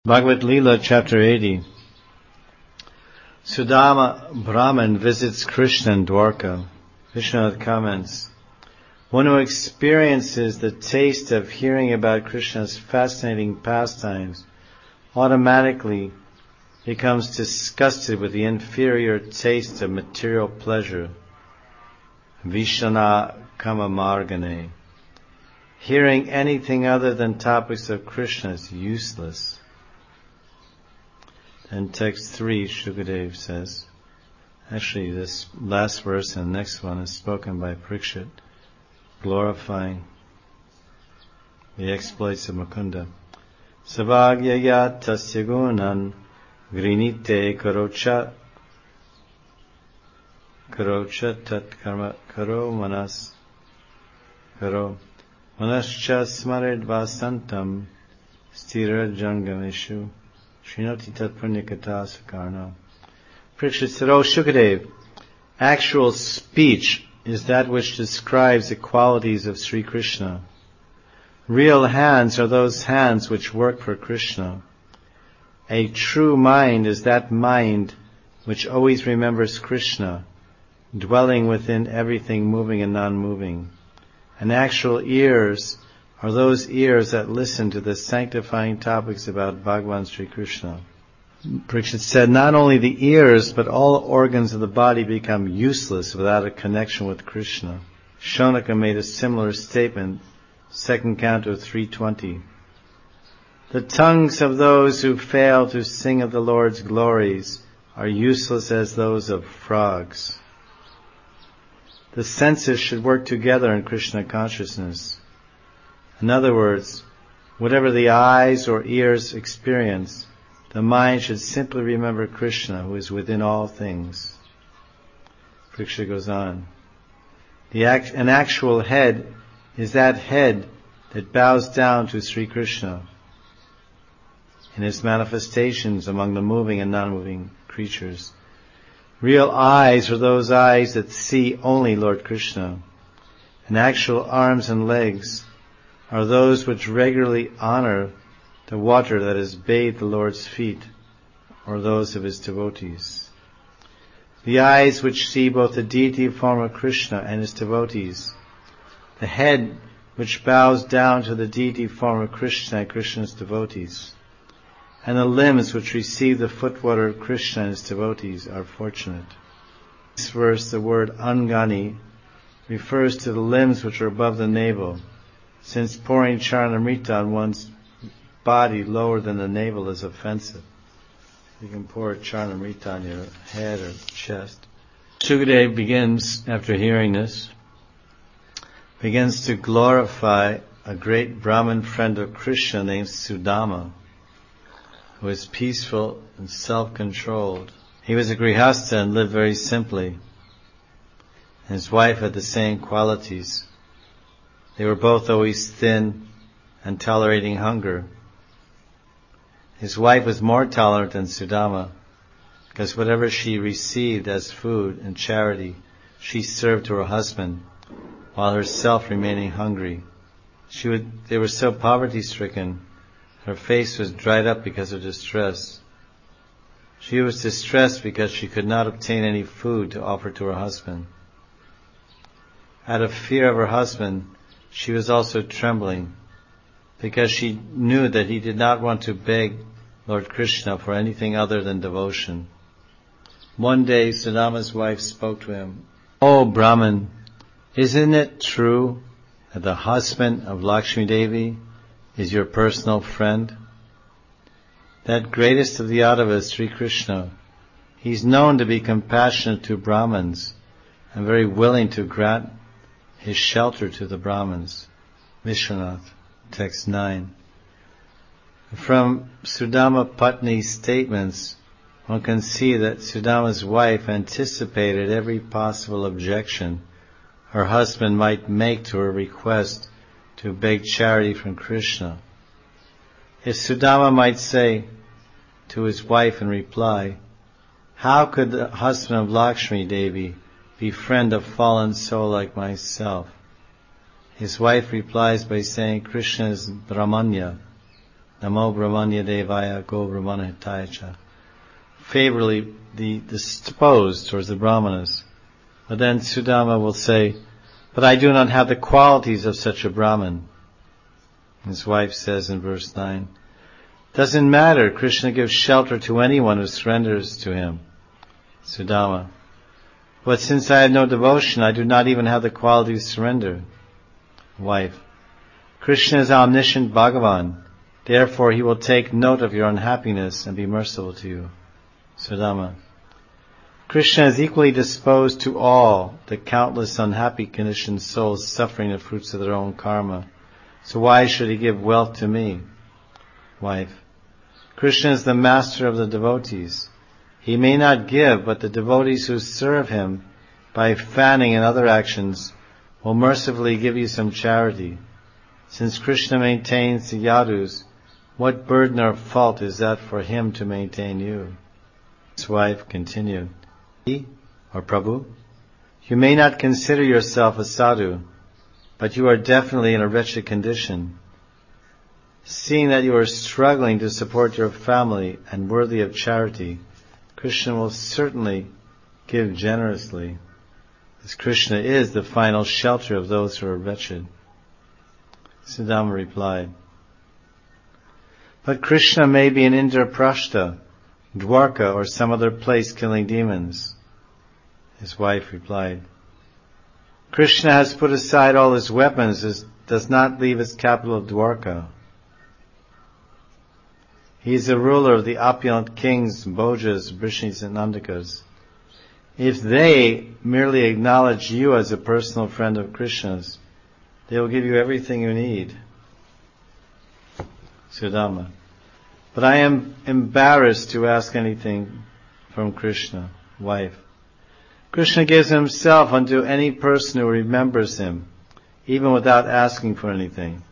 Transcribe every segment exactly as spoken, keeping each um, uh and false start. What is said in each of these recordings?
Bhagavad Leela, chapter eighty. Sudama Brahman visits Krishna in Dwarka. Vishwanath comments, one who experiences the taste of hearing about Krishna's fascinating pastimes automatically becomes disgusted with the inferior taste of material pleasure. Vishana Kama Margane. Hearing anything other than topics of Krishna is useless. In text three, Shukadev says, actually this last verse and the next one is spoken by Parikshit, glorifying the exploits of Mukunda. Savagyaya tasya gunan grinite karocha karocha tat karma karo manas karo manascha smared vasantam stira jangameshu Srinati tat punyakata sakarna. Parikshit said, O Shukadev, actual speech is that which describes the qualities of Sri Krishna. Real hands are those hands which work for Krishna. A true mind is that mind which always remembers Krishna, dwelling within everything moving and non-moving. And actual ears are those ears that listen to the sanctifying topics about Bhagavan Sri Krishna. Parikshit said, not only the ears, but all organs of the body become useless without a connection with Krishna. Shonaka made a similar statement, second canto three twenty. The tongues of those who fail to sing of the Lord's glories are useless as those of frogs. The senses should work together in Krishna consciousness. In other words, whatever the eyes or ears experience, the mind should simply remember Krishna, who is within all things. Parikshit goes on. The act, an actual head is that head that bows down to Sri Krishna in his manifestations among the moving and non-moving creatures. Real eyes are those eyes that see only Lord Krishna. And actual arms and legs are those which regularly honor the water that has bathed the Lord's feet, or those of his devotees. The eyes which see both the deity form of Krishna and his devotees, the head which bows down to the deity form of Krishna and Krishna's devotees, and the limbs which receive the footwater of Krishna and his devotees are fortunate. In this verse, the word angani refers to the limbs which are above the navel, since pouring Charanamrita on one's body lower than the navel is offensive. You can pour Charanamrita on your head or chest. Shukadev begins, after hearing this, begins to glorify a great Brahmin friend of Krishna named Sudama, who was peaceful and self-controlled. He was a grihastha and lived very simply. His wife had the same qualities. They were both always thin and tolerating hunger. His wife was more tolerant than Sudama, because whatever she received as food and charity, she served to her husband, while herself remaining hungry. She would, they were so poverty-stricken, her face was dried up because of distress. She was distressed because she could not obtain any food to offer to her husband. Out of fear of her husband, she was also trembling, because she knew that he did not want to beg Lord Krishna for anything other than devotion. One day, Sudama's wife spoke to him, "Oh Brahman, isn't it true that the husband of Lakshmi Devi is your personal friend? That greatest of the Yadavas, Sri Krishna, he's known to be compassionate to Brahmins and very willing to grant his shelter to the Brahmins." Vishwanath, text nine. From Sudama Patni's statements, one can see that Sudama's wife anticipated every possible objection her husband might make to her request to beg charity from Krishna. If Sudama might say to his wife in reply, "How could the husband of Lakshmi Devi befriend a fallen soul like myself?" His wife replies by saying, "Krishna is Brahmanya, Namo Brahmanya Devaya Go Brahmana Hitaya Cha. Favorably the disposed towards the Brahmanas. But then Sudama will say, but I do not have the qualities of such a Brahman. His wife says in verse nine, doesn't matter, Krishna gives shelter to anyone who surrenders to him. Sudama, but since I have no devotion, I do not even have the quality of surrender. Wife, Krishna is omniscient Bhagavan, therefore he will take note of your unhappiness and be merciful to you. Sudama, Krishna is equally disposed to all the countless unhappy conditioned souls suffering the fruits of their own karma. So why should he give wealth to me? Wife, Krishna is the master of the devotees. He may not give, but the devotees who serve him by fanning and other actions will mercifully give you some charity. Since Krishna maintains the yadus, what burden or fault is that for him to maintain you? His wife continued, or Prabhu, you may not consider yourself a sadhu, but you are definitely in a wretched condition. Seeing that you are struggling to support your family and worthy of charity, Krishna will certainly give generously, as Krishna is the final shelter of those who are wretched. Sudama replied, but Krishna may be in Indraprastha, Dwarka, or some other place killing demons. His wife replied, Krishna has put aside all his weapons, and does not leave his capital Dwarka. He is the ruler of the opulent kings, Bhojas, Vrishnis, and Nandakas. If they merely acknowledge you as a personal friend of Krishna's, they will give you everything you need. Sudama, but I am embarrassed to ask anything from Krishna. Wife, Krishna gives himself unto any person who remembers him, even without asking for anything.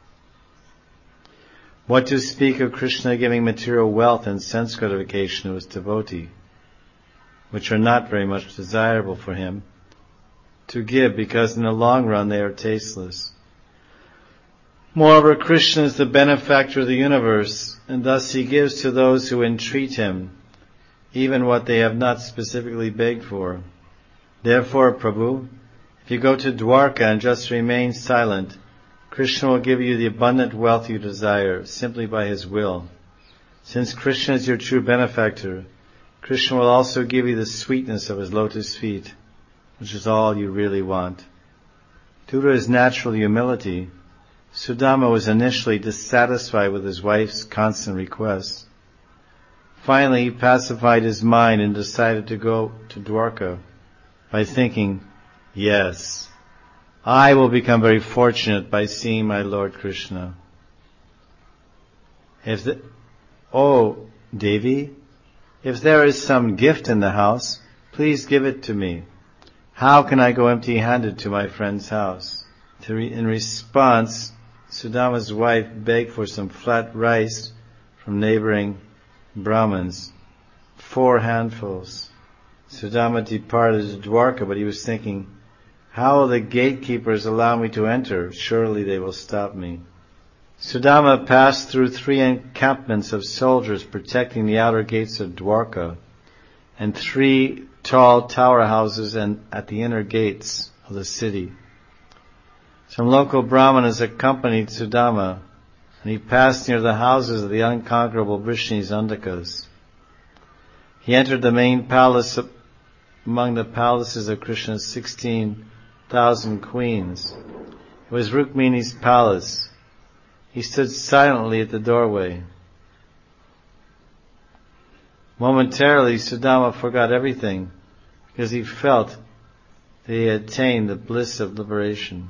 What to speak of Krishna giving material wealth and sense gratification to his devotee, which are not very much desirable for him to give, because in the long run they are tasteless. Moreover, Krishna is the benefactor of the universe, and thus he gives to those who entreat him even what they have not specifically begged for. Therefore, Prabhu, if you go to Dwarka and just remain silent, Krishna will give you the abundant wealth you desire, simply by his will. Since Krishna is your true benefactor, Krishna will also give you the sweetness of his lotus feet, which is all you really want. Due to his natural humility, Sudama was initially dissatisfied with his wife's constant requests. Finally, he pacified his mind and decided to go to Dwarka by thinking, yes, I will become very fortunate by seeing my Lord Krishna. If the, oh, Devi, if there is some gift in the house, please give it to me. How can I go empty-handed to my friend's house? To re- in response, Sudama's wife begged for some flat rice from neighboring Brahmins, four handfuls. Sudama departed to Dwarka, but he was thinking, how will the gatekeepers allow me to enter? Surely they will stop me. Sudama passed through three encampments of soldiers protecting the outer gates of Dwarka, and three tall tower houses and at the inner gates of the city. Some local Brahmanas accompanied Sudama, and he passed near the houses of the unconquerable Vrishnis Andakas. He entered the main palace among the palaces of Krishna's sixteen thousand queens. It was Rukmini's palace. He stood silently at the doorway. Momentarily, Sudama forgot everything, because he felt that he had attained the bliss of liberation.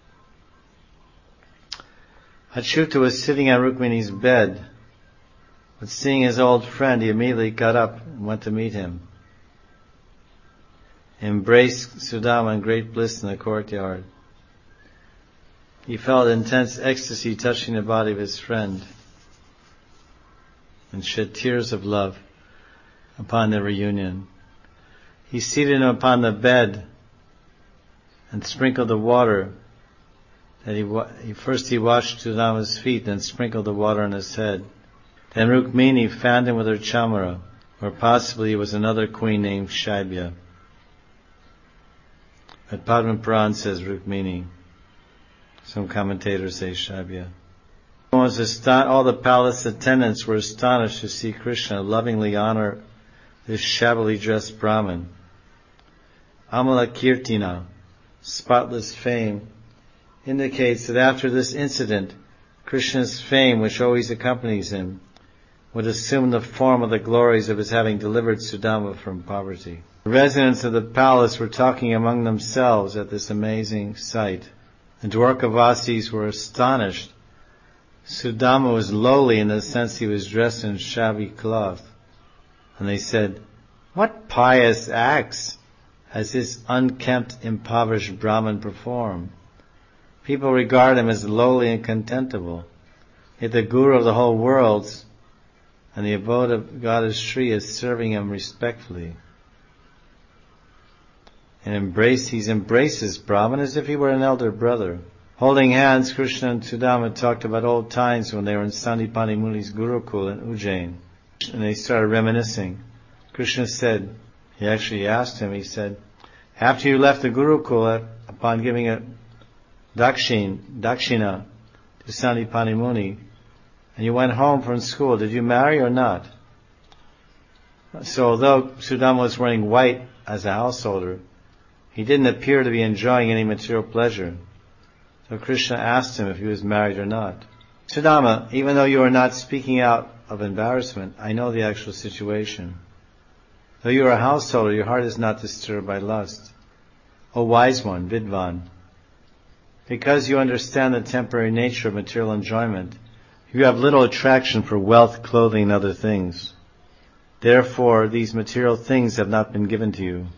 Achyuta was sitting on Rukmini's bed, but seeing his old friend, he immediately got up and went to meet him. He embraced Sudama in great bliss in the courtyard. He felt intense ecstasy touching the body of his friend and shed tears of love upon their reunion. He seated him upon the bed and sprinkled the water that he, wa- he first he washed Sudama's feet, then sprinkled the water on his head. Then Rukmini fanned him with her chamara, or possibly it was another queen named Shaibya. But Padma Puran says Rukmini. Some commentators say Shaibya. Was aston- all the palace attendants were astonished to see Krishna lovingly honor this shabbily dressed Brahmin. Amala Kirtina, spotless fame, indicates that after this incident, Krishna's fame, which always accompanies him, would assume the form of the glories of his having delivered Sudama from poverty. The residents of the palace were talking among themselves at this amazing sight. The Dwarkavasis were astonished. Sudama was lowly in the sense he was dressed in shabby cloth. And they said, "What pious acts has this unkempt, impoverished Brahmin performed? People regard him as lowly and contemptible. Yet the Guru of the whole world and the abode of Goddess Shri is serving him respectfully. And embrace, he's embraces Brahman as if he were an elder brother." Holding hands, Krishna and Sudama talked about old times when they were in Sandipani Muni's Gurukul in Ujjain. And they started reminiscing. Krishna said, he actually asked him, he said, "After you left the Gurukul, upon giving a dakshin, dakshina to Sandipani Muni, and you went home from school, did you marry or not?" So although Sudama was wearing white as a householder, he didn't appear to be enjoying any material pleasure. So Krishna asked him if he was married or not. "Sudama, even though you are not speaking out of embarrassment, I know the actual situation. Though you are a householder, your heart is not disturbed by lust. O wise one, Vidvan, because you understand the temporary nature of material enjoyment, you have little attraction for wealth, clothing, and other things. Therefore, these material things have not been given to you.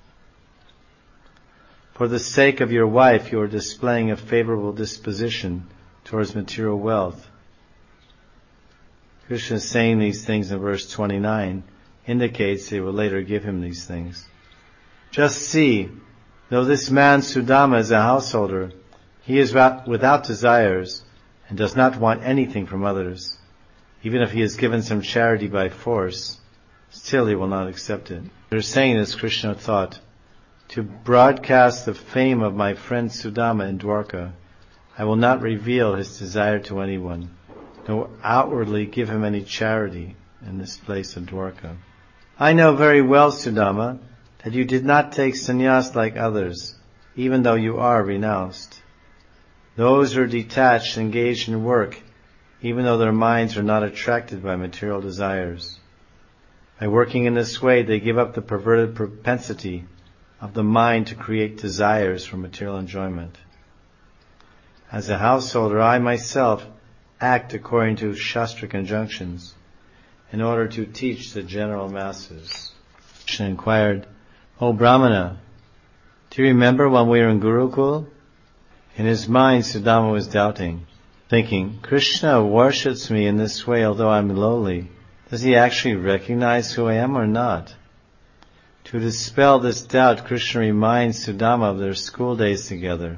For the sake of your wife, you are displaying a favorable disposition towards material wealth." Krishna saying these things in verse twenty-nine indicates they will later give him these things. "Just see, though this man Sudama is a householder, he is without desires and does not want anything from others. Even if he is given some charity by force, still he will not accept it." They're saying this, Krishna thought, "To broadcast the fame of my friend Sudama in Dwarka, I will not reveal his desire to anyone, nor outwardly give him any charity in this place of Dwarka. I know very well, Sudama, that you did not take sannyas like others, even though you are renounced. Those who are detached engage in work, even though their minds are not attracted by material desires. By working in this way, they give up the perverted propensity of the mind to create desires for material enjoyment. As a householder, I myself act according to Shastra conjunctions in order to teach the general masses." Krishna inquired, "O Brahmana, do you remember when we were in Gurukul?" In his mind, Sudama was doubting, thinking, "Krishna worships me in this way although I'm lowly. Does he actually recognize who I am or not?" To dispel this doubt, Krishna reminds Sudama of their school days together.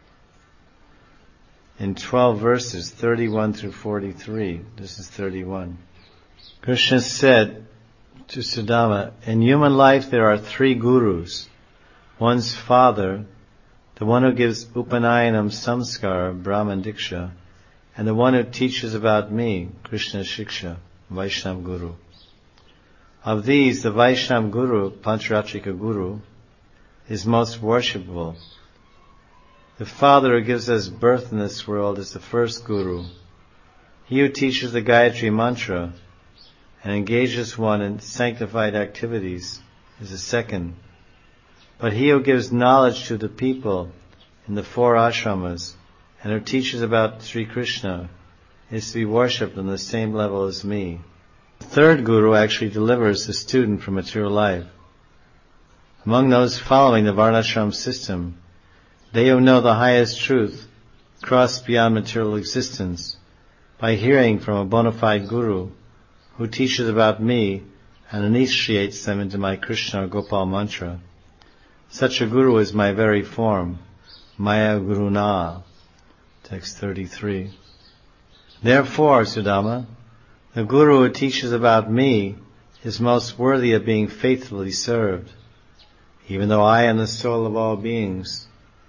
In twelve verses, thirty-one through forty-three, this is thirty-one. Krishna said to Sudama, "In human life there are three gurus. One's father, the one who gives Upanayanam Samskara, Brahman Diksha, and the one who teaches about me, Krishna Shiksha, Vaishnava Guru. Of these, the Vaishnava Guru, Pancharatrika Guru, is most worshipable. The Father who gives us birth in this world is the first Guru. He who teaches the Gayatri Mantra and engages one in sanctified activities is the second. But he who gives knowledge to the people in the four ashramas and who teaches about Sri Krishna is to be worshipped on the same level as me. The third Guru actually delivers the student from material life. Among those following the Varnashram system, they who know the highest truth cross beyond material existence by hearing from a bona fide Guru who teaches about me and initiates them into my Krishna or Gopal mantra. Such a Guru is my very form, Maya Guruna. Text thirty-three. Therefore, Sudama, the Guru who teaches about me is most worthy of being faithfully served, even though I am the soul of all beings.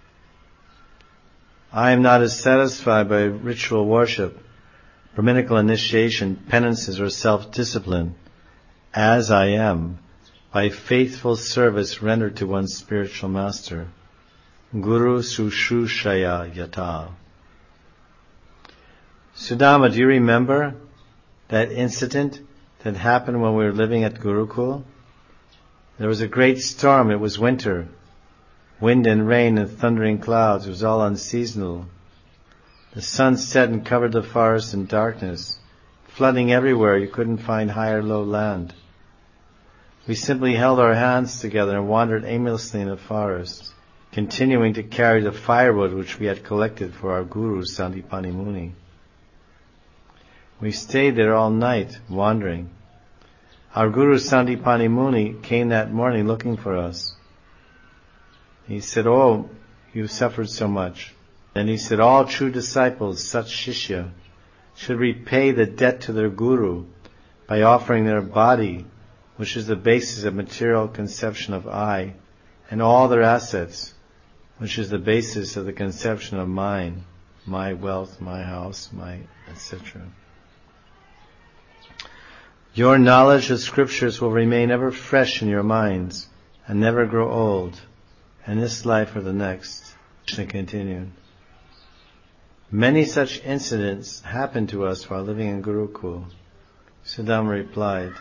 I am not as satisfied by ritual worship, Brahminical initiation, penances, or self-discipline as I am by faithful service rendered to one's spiritual master. Guru Sushrushaya Yata. Sudama, do you remember that incident that happened when we were living at Gurukul? There was a great storm. It was winter. Wind and rain and thundering clouds. It was all unseasonal. The sun set and covered the forest in darkness, flooding everywhere. You couldn't find high or low land. We simply held our hands together and wandered aimlessly in the forest, continuing to carry the firewood which we had collected for our Guru, Sandipani Muni. We stayed there all night, wandering. Our Guru, Sandipani Muni, came that morning looking for us. He said, "Oh, you've suffered so much." And he said, all true disciples, such shishya, should repay the debt to their Guru by offering their body, which is the basis of material conception of I, and all their assets, which is the basis of the conception of mine, my wealth, my house, my et cetera. Your knowledge of scriptures will remain ever fresh in your minds and never grow old, in this life or the next. Krishna continued. Many such incidents happened to us while living in Gurukul. Sudama replied,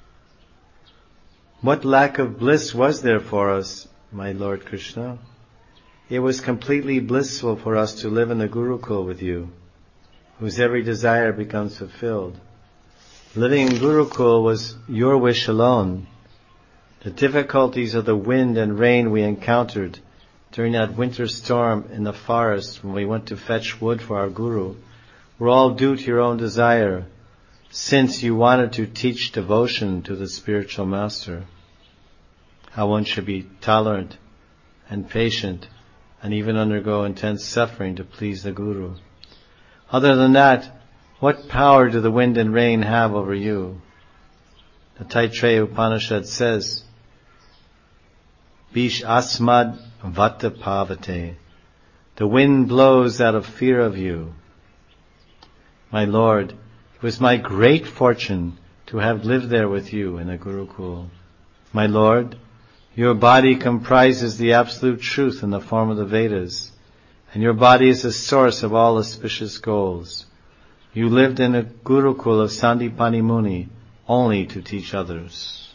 what lack of bliss was there for us, my Lord Krishna? It was completely blissful for us to live in the Gurukul with you, whose every desire becomes fulfilled. Living in Gurukul was your wish alone. The difficulties of the wind and rain we encountered during that winter storm in the forest when we went to fetch wood for our Guru were all due to your own desire, since you wanted to teach devotion to the spiritual master. How one should be tolerant and patient and even undergo intense suffering to please the Guru. Other than that, what power do the wind and rain have over you? The Taittiriya Upanishad says, Bish asmad vata pavate. The wind blows out of fear of you. My Lord, it was my great fortune to have lived there with you in the Gurukul. My Lord, your body comprises the absolute truth in the form of the Vedas, and your body is the source of all auspicious goals. You lived in a Gurukul of Sandipani Muni only to teach others.